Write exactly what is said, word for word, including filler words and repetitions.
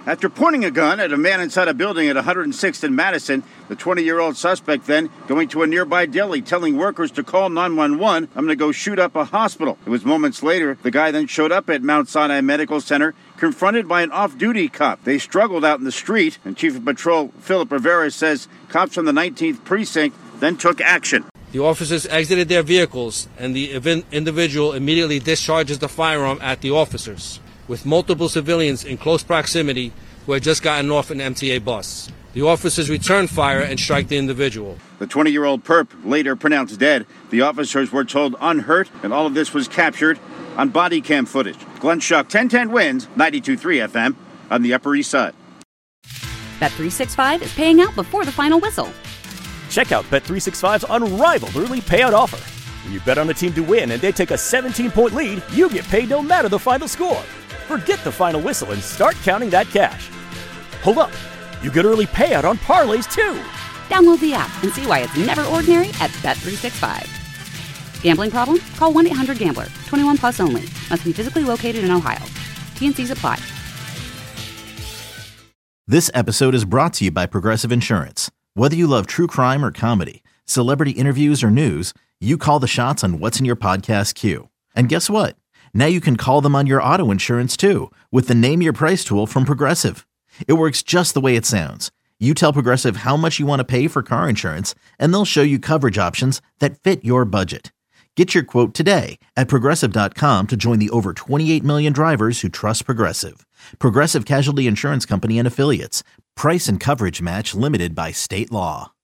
After pointing a gun at a man inside a building at one hundred sixth and Madison, the twenty-year-old suspect then going to a nearby deli, telling workers to call nine one one, I'm going to go shoot up a hospital. It was moments later, the guy then showed up at Mount Sinai Medical Center, confronted by an off-duty cop. They struggled out in the street, and Chief of Patrol Philip Rivera says cops from the nineteenth Precinct then took action. The officers exited their vehicles, and the individual immediately discharges the firearm at the officers, with multiple civilians in close proximity who had just gotten off an M T A bus. The officers returned fire and strike the individual. The twenty-year-old perp later pronounced dead. The officers were told unhurt, and all of this was captured on body cam footage. Glenn Schuck, ten ten wins, ninety-two point three F M on the Upper East Side. Bet three sixty-five is paying out before the final whistle. Check out Bet three sixty-five's unrivaled early payout offer. When you bet on a team to win and they take a seventeen-point lead, you get paid no matter the final score. Forget the final whistle and start counting that cash. Hold up. You get early payout on parlays, too. Download the app and see why it's never ordinary at Bet three sixty-five. Gambling problem? Call one eight hundred gambler. twenty-one plus only. Must be physically located in Ohio. T N Cs apply. This episode is brought to you by Progressive Insurance. Whether you love true crime or comedy, celebrity interviews or news, you call the shots on what's in your podcast queue. And guess what? Now you can call them on your auto insurance too with the Name Your Price tool from Progressive. It works just the way it sounds. You tell Progressive how much you want to pay for car insurance, and they'll show you coverage options that fit your budget. Get your quote today at Progressive dot com to join the over twenty-eight million drivers who trust Progressive. Progressive Casualty Insurance Company and Affiliates. Price and coverage match limited by state law.